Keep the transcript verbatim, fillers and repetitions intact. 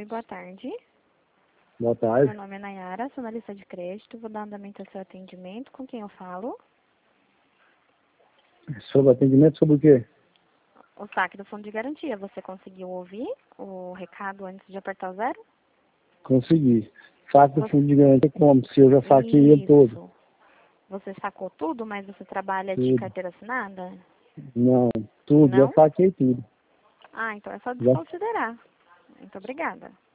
boa tarde. Boa tarde. Meu nome é Nayara, sou analista de crédito. Vou dar andamento ao seu atendimento. Com quem eu falo? Sobre atendimento, sobre o quê? O saque do fundo de garantia. Você conseguiu ouvir o recado antes de apertar o zero? Consegui. Saco do Você... fundo de garantia como? Se eu já saquei ele todo. Isso. Você sacou tudo, mas você trabalha de Tudo. carteira assinada? Não, tudo. Já Não? saquei tudo. Ah, então é só Já. desconsiderar. Muito obrigada.